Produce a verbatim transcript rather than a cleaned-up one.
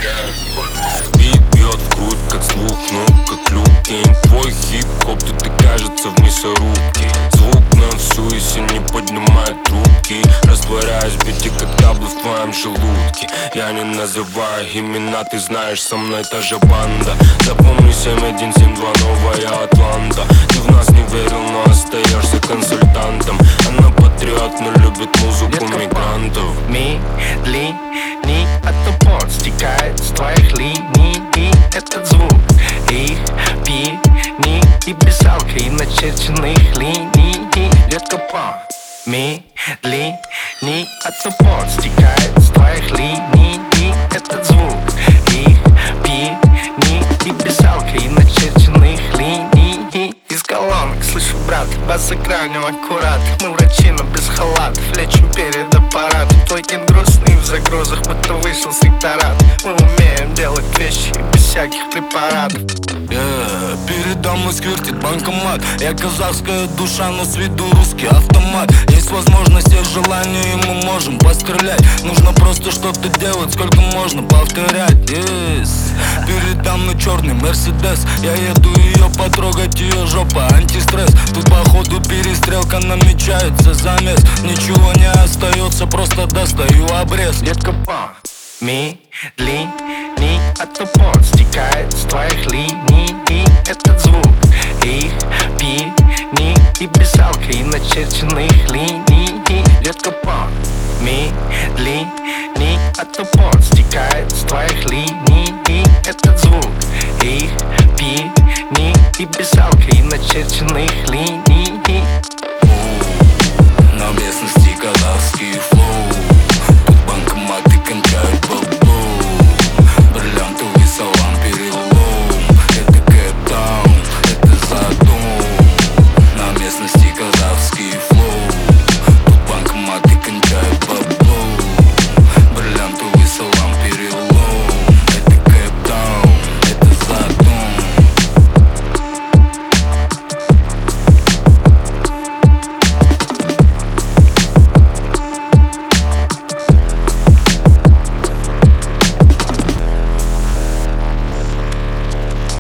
Бит бьет в грудь, как звук, ну как люки. Твой хип-хоп, тут и кажется в мясорубке. Звук на всю и все не поднимает трубки. Растворяюсь в бите, как таблы в твоем желудке. Я не называю имена, ты знаешь, со мной та же банда. Запомни семь один семь два, новая Атланта. Ты в нас не верил, но остаешься консультантом. Она патриот, но любит музыку мигрантов. Медленней, а то пот стекает с твоих линий. И этот звук их пени и писалкой начерченных линий. Детка, по медленней, а то пот стекает с твоих линий. И этот звук их пени и писалкой начерченных линий. Из колонок слышу, брат, бас экранил аккурат. Мы врачи, но без халатов, лечим перед аппаратом. Твой кин грустный в загрузах, будто вышел с ректорат. Мы умеем делать вещи без всяких препаратов. Yeah, передо мной сквертит банкомат. Я казахская душа, но с виду русский автомат. Есть возможность, есть желание, и мы можем пострелять. Нужно просто что-то делать, сколько можно повторять. Yes. Передо мной черный Мерседес. Я еду ее потрогать, ее жопа, антистресс. Тут походу перестрелка, намечается замес. Ничего не остается, просто достаю обрез. Детка, по медленней, а то пот стекает с твоих линий. И этот звук их пени и писалкой начерченных линий. Детка, по медленней, а то пот стекает с твоих линий. И этот звук их пени и писалкой начерченных линий. На местности казахских